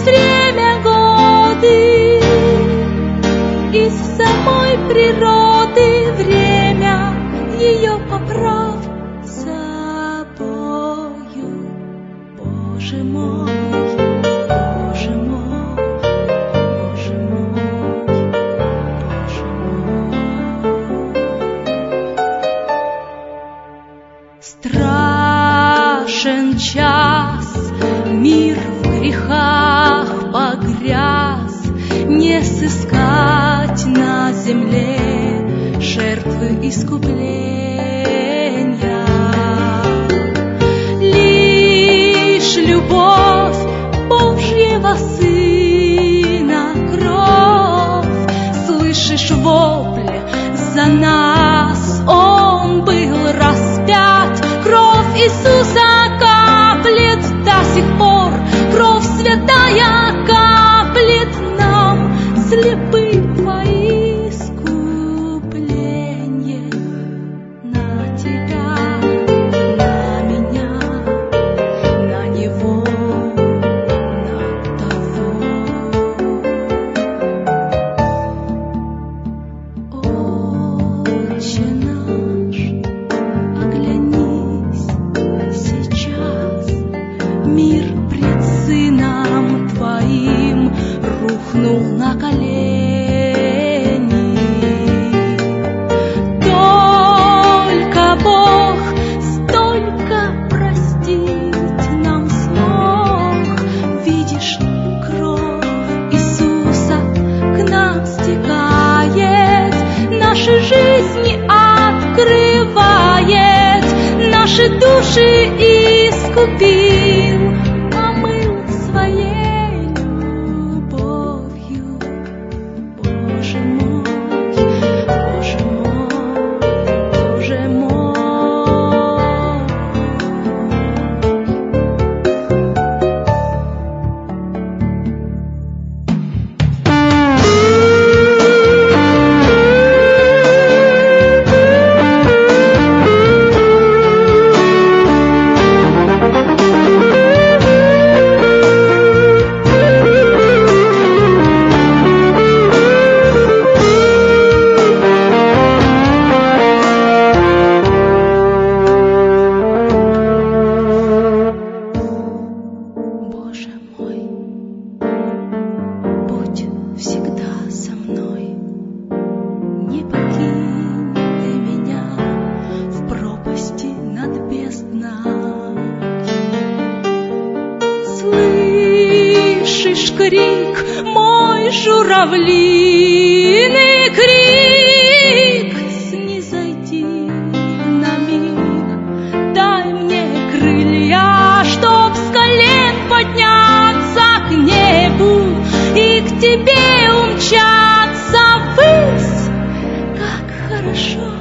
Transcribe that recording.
время годы, из самой природы время ее поправ собою. Боже мой, Боже мой, Боже мой, Боже мой. Страшен час, мир в грехах погряз, не сыскать на земле жертвы искупления. Лишь любовь Божьего Сына, кровь, слышишь вопль за нас, Он был распят, кровь Иисуса каплет до сих пор, кровь святая каплет нам, слепым во искупление. На тебя, на меня, на него, на того. Отче наш, оглянись сейчас, мир пред Сыном Твоим рухнул на колени. Только Бог столько простить нам смог. Видишь, кровь Иисуса к нам стекает, наши жизни открывает, наши души искупил, омыл своей любовью. Боже мой, Боже мой, Боже мой. Боже мой, будь всегда со мной, не покинь ты меня в пропасти над бездной. Слышишь крик мой, журавлиный крик, снизойди на миг, дай мне крылья, чтоб с колен подняться к небу и к тебе умчаться ввысь. Как хорошо